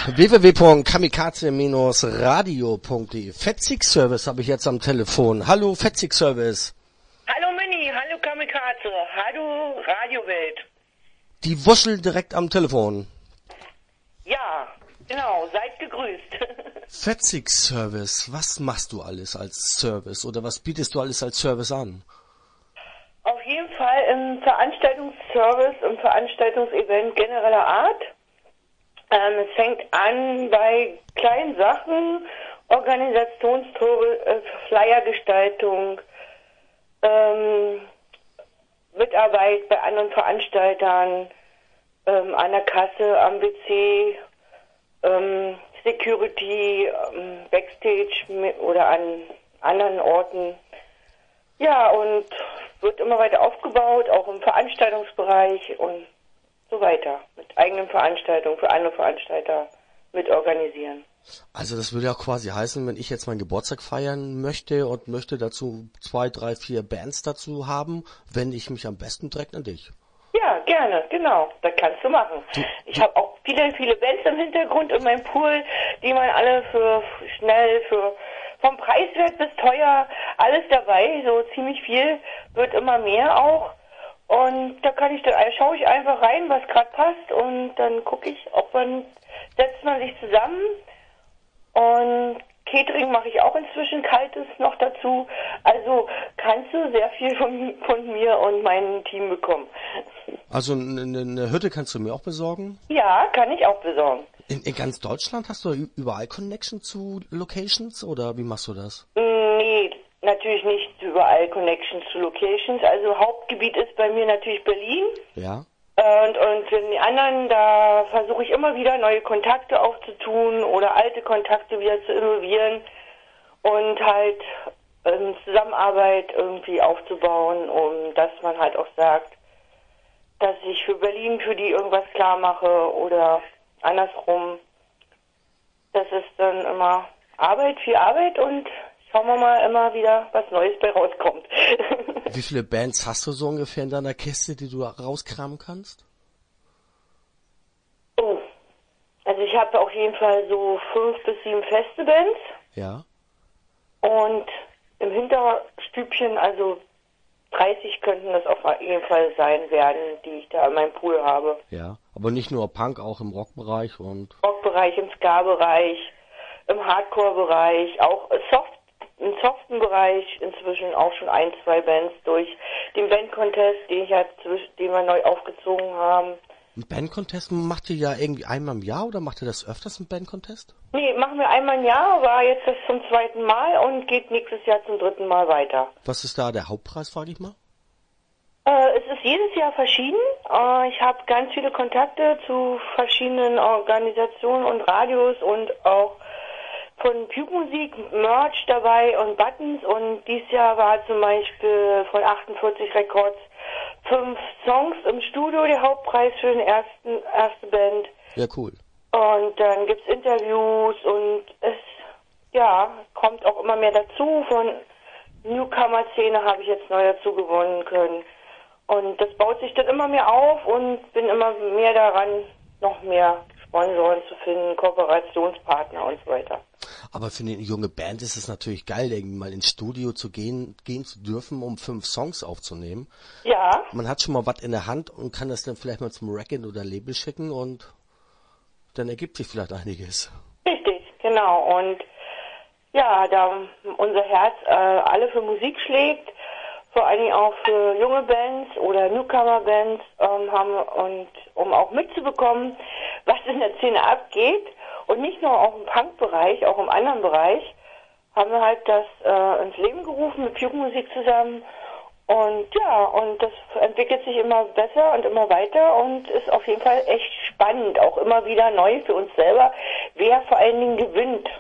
www.kamikaze-radio.de. Fetzig-Service habe ich jetzt am Telefon. Hallo Fetzig-Service. Hallo Mini, hallo Kamikaze, hallo Radiowelt. Die Wuschel direkt am Telefon. Ja, genau, seid gegrüßt. Fetzig-Service, was machst du alles als Service oder was bietest du alles als Service an? Auf jeden Fall im Veranstaltungsservice, im Veranstaltungsevent genereller Art. Es fängt an bei kleinen Sachen, Organisationstore, Flyergestaltung, Mitarbeit bei anderen Veranstaltern, an der Kasse, am WC, Security, Backstage oder an anderen Orten. Ja, und wird immer weiter aufgebaut, auch im Veranstaltungsbereich und so weiter. Mit eigenen Veranstaltungen für andere Veranstalter mit organisieren. Also das würde ja quasi heißen, wenn ich jetzt meinen Geburtstag feiern möchte und möchte dazu 2, 3, 4 Bands dazu haben, wende ich mich am besten direkt an dich. Ja, gerne, genau. Das kannst du machen. Ich habe auch viele Bands im Hintergrund in meinem Pool, die man alle für vom Preiswert bis teuer, alles dabei, so ziemlich viel, wird immer mehr auch. Und da schaue ich einfach rein, was gerade passt und dann gucke ich, setzt man sich zusammen und Catering mache ich auch inzwischen, kaltes noch dazu. Also kannst du sehr viel von mir und meinem Team bekommen. Also eine Hütte kannst du mir auch besorgen? Ja, kann ich auch besorgen. In ganz Deutschland hast du überall Connection zu Locations oder wie machst du das? Nee, natürlich nicht überall Connections zu Locations. Also Hauptgebiet ist bei mir natürlich Berlin. Ja. Und in die anderen, da versuche ich immer wieder neue Kontakte aufzutun oder alte Kontakte wieder zu involvieren und halt Zusammenarbeit irgendwie aufzubauen, dass man halt auch sagt, dass ich für Berlin für die irgendwas klar mache oder andersrum. Das ist dann immer viel Arbeit und schauen wir mal immer wieder, was Neues bei rauskommt. Wie viele Bands hast du so ungefähr in deiner Kiste, die du rauskramen kannst? Oh, also ich habe auf jeden Fall so 5 bis 7 feste Bands. Ja. Und im Hinterstübchen, also 30 könnten das auf jeden Fall werden, die ich da in meinem Pool habe. Ja, aber nicht nur Punk, auch im Rockbereich und... Rockbereich, im Ska-Bereich, im Hardcore-Bereich, auch im soften Bereich inzwischen auch schon 1, 2 Bands durch den Band-Contest, den wir neu aufgezogen haben. Ein Band-Contest macht ihr ja irgendwie einmal im Jahr oder macht ihr das öfters, ein Band-Contest? Nee, machen wir einmal im Jahr, war jetzt das zum 2. Mal und geht nächstes Jahr zum 3. Mal weiter. Was ist da der Hauptpreis, frage ich mal? Es ist jedes Jahr verschieden. Ich habe ganz viele Kontakte zu verschiedenen Organisationen und Radios und auch von Puke-Musik, Merch dabei und Buttons und dieses Jahr war zum Beispiel von 48 Records 5 Songs im Studio der Hauptpreis für den erste Band. Ja, cool. Und dann gibt's Interviews und es kommt auch immer mehr dazu. Von Newcomer-Szene habe ich jetzt neu dazu gewonnen können. Und das baut sich dann immer mehr auf und bin immer mehr daran, noch mehr Sponsoren zu finden, Kooperationspartner und so weiter. Aber für eine junge Band ist es natürlich geil, irgendwie mal ins Studio zu gehen zu dürfen, um 5 Songs aufzunehmen. Ja. Man hat schon mal was in der Hand und kann das dann vielleicht mal zum Record oder Label schicken und dann ergibt sich vielleicht einiges. Richtig, genau. Und ja, da unser Herz alle für Musik schlägt, vor allen Dingen auch für junge Bands oder Newcomer-Bands und um auch mitzubekommen, was in der Szene abgeht und nicht nur auch im Punk-Bereich, auch im anderen Bereich, haben wir halt das ins Leben gerufen mit Puke-Musik zusammen und das entwickelt sich immer besser und immer weiter und ist auf jeden Fall echt spannend, auch immer wieder neu für uns selber, wer vor allen Dingen gewinnt.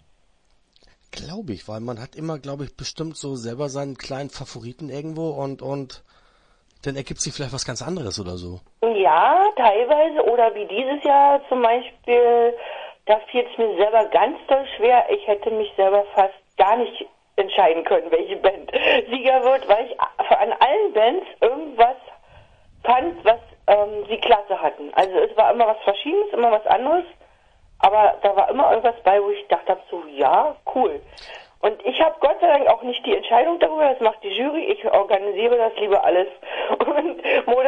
Glaube ich, weil man hat immer, glaube ich, bestimmt so selber seinen kleinen Favoriten irgendwo und dann ergibt sich vielleicht was ganz anderes oder so. Ja, teilweise. Oder wie dieses Jahr zum Beispiel, da fiel es mir selber ganz doll schwer. Ich hätte mich selber fast gar nicht entscheiden können, welche Band Sieger wird, weil ich an allen Bands irgendwas fand, was sie klasse hatten. Also es war immer was Verschiedenes, immer was anderes. Aber da war immer irgendwas bei, wo ich dachte so, ja, cool. Und ich habe Gott sei Dank auch nicht die Entscheidung darüber, das macht die Jury. Ich organisiere das lieber alles und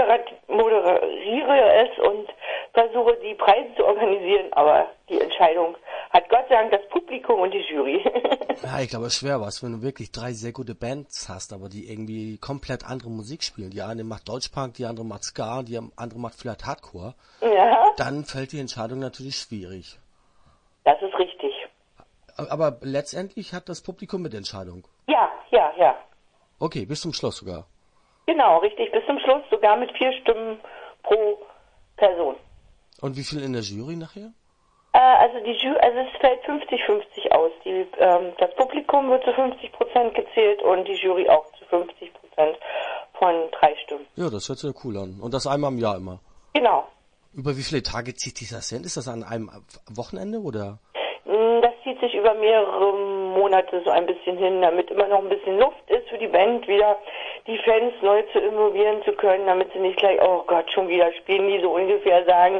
moderiere es und versuche die Preise zu organisieren. Aber die Entscheidung hat Gott sei Dank das Publikum und die Jury. Ja, ich glaube, es ist schwer was, wenn du wirklich 3 sehr gute Bands hast, aber die irgendwie komplett andere Musik spielen. Die eine macht Deutschpunk, die andere macht Ska, die andere macht vielleicht Hardcore. Ja. Dann fällt die Entscheidung natürlich schwierig. Das ist richtig. Aber letztendlich hat das Publikum Mitentscheidung. Ja. Okay, bis zum Schluss sogar. Genau, richtig. Bis zum Schluss sogar mit 4 Stimmen pro Person. Und wie viel in der Jury nachher? Also es fällt 50-50 aus. Das Publikum wird zu 50% gezählt und die Jury auch zu 50% von 3 Stimmen. Ja, das hört sich ja cool an. Und das einmal im Jahr immer. Genau. Über wie viele Tage zieht sich das hin? Ist das an einem Wochenende oder? Das zieht sich über mehrere Monate so ein bisschen hin, damit immer noch ein bisschen Luft ist für die Band, wieder die Fans neu zu involvieren zu können, damit sie nicht gleich, oh Gott, schon wieder spielen, die so ungefähr sagen.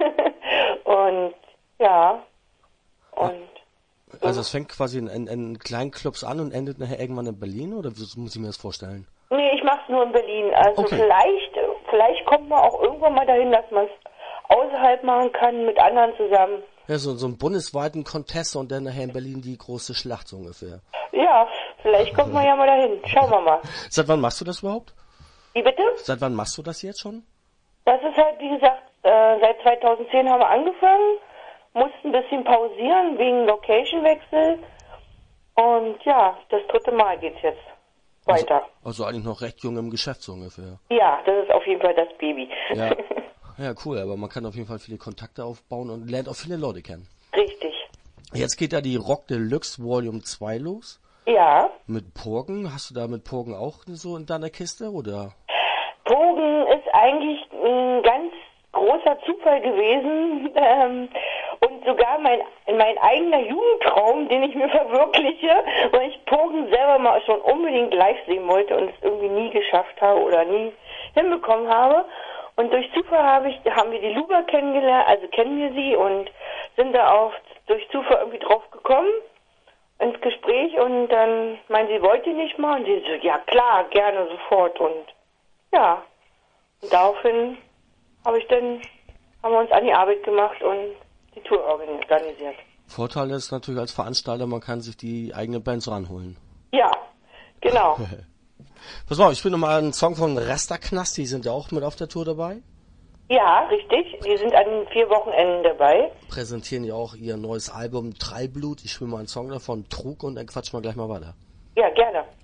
Und ja. Und also es fängt quasi in kleinen Clubs an und endet nachher irgendwann in Berlin, oder wie muss ich mir das vorstellen? Nee, ich mach's nur in Berlin. Also okay. Vielleicht kommt man auch irgendwann mal dahin, dass man es außerhalb machen kann, mit anderen zusammen. Ja, so einen bundesweiten Contest und dann nachher in Berlin die große Schlacht so ungefähr. Ja, vielleicht kommt man ja mal dahin. Schauen wir mal. Seit wann machst du das überhaupt? Wie bitte? Seit wann machst du das jetzt schon? Das ist halt, wie gesagt, seit 2010 haben wir angefangen, mussten ein bisschen pausieren wegen Location-Wechsel. Und ja, das 3. Mal geht's jetzt weiter. Also eigentlich noch recht jung im Geschäft so ungefähr. Ja, das ist auf jeden Fall das Baby. Ja. Ja, cool, aber man kann auf jeden Fall viele Kontakte aufbauen und lernt auch viele Leute kennen. Richtig. Jetzt geht ja die Rock Deluxe Volume 2 los. Ja. Mit Purgen. Hast du da mit Purgen auch so in deiner Kiste, oder? Purgen ist eigentlich ein ganz großer Zufall gewesen und sogar mein eigener Jugendtraum, den ich mir verwirkliche, weil ich Purgen selber mal schon unbedingt live sehen wollte und es irgendwie nie geschafft habe oder nie hinbekommen habe. Und durch Zufall haben wir die Luba kennengelernt, also kennen wir sie und sind da auch durch Zufall irgendwie drauf gekommen ins Gespräch und dann meinen sie, wollt ihr nicht mal? Und sie so, ja klar, gerne, sofort. Und ja, und daraufhin haben wir uns an die Arbeit gemacht und die Tour organisiert. Vorteil ist natürlich als Veranstalter, man kann sich die eigene Bands ranholen. Ja, genau. Pass mal, ich spiele nochmal einen Song von Rasterknast, die sind ja auch mit auf der Tour dabei. Ja, richtig. Die sind an 4 Wochenenden dabei. Präsentieren ja auch ihr neues Album Trallblut. Ich spiele mal einen Song davon, Trug, und dann quatschen wir gleich mal weiter. Ja, gerne.